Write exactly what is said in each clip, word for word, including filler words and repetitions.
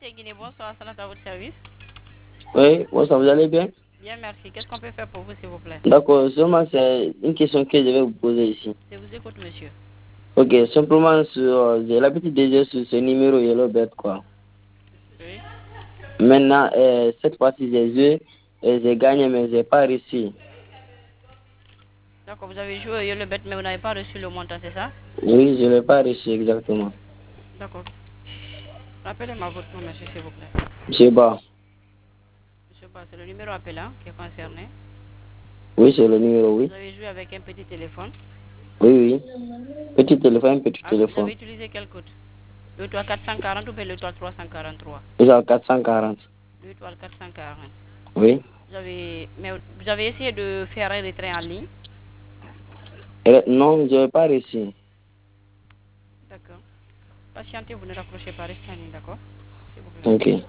Monsieur Guinée, bonsoir, c'est à votre service. Oui, bonsoir, vous allez bien? Bien, merci. Qu'est-ce qu'on peut faire pour vous, s'il vous plaît? D'accord, seulement c'est une question que je vais vous poser ici. Je vous écoute, monsieur. Ok, simplement, sur, euh, j'ai l'habitude de jouer sur ce numéro Yellowbet, quoi. Oui. Maintenant, euh, cette fois-ci, j'ai joué et j'ai gagné, mais je n'ai pas réussi. D'accord, vous avez joué au le bête, mais vous n'avez pas reçu le montant, c'est ça? Oui, je n'ai pas réussi exactement. D'accord. Rappelez-moi votre nom, monsieur, s'il vous plaît. Je sais pas. Monsieur Ba, c'est le numéro appelant qui est concerné. Oui, c'est le numéro, Vous oui. avez joué avec un petit téléphone. Oui, oui. Petit téléphone, petit Ah, vous téléphone. avez utilisé quel code? L'étoile quatre cent quarante ou bien l'étoile trois cent quarante-trois? L'étoile quatre cent quarante. L'étoile quatre cent quarante. Oui. Vous avez, mais vous avez essayé de faire un retrait en ligne? Et non, je n'ai pas réussi. D'accord. Patientez, vous ne raccrochez pas, restez en ligne, d'accord? S'il vous plaît. Ok.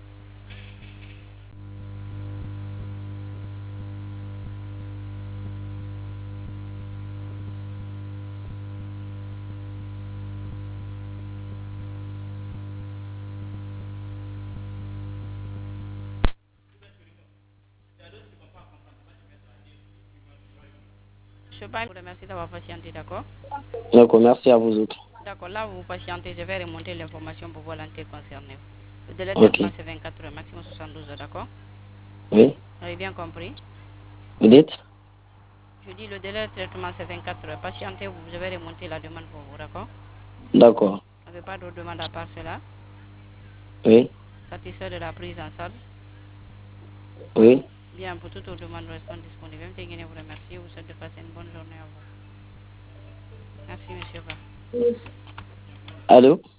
Je vous remercie d'avoir patienté, d'accord? D'accord, merci à vous autres. D'accord, là vous patientez, je vais remonter l'information pour voir l'entité concernée. Le délai de traitement Ok. c'est vingt-quatre heures, maximum soixante-douze heures, d'accord? Oui. Vous avez bien compris? Vous dites? Je dis le délai de traitement c'est vingt-quatre heures. Patientez, vous, je vais remonter la demande pour vous, d'accord? D'accord. Vous n'avez pas d'autre demande à part cela? Oui. Satisfait de la prise en charge? Oui. Bien, pour toutes vos demandes restons disponibles. Je vous remercie, vous souhaite de passer une bonne journée à vous. Merci, monsieur Ba. Allô?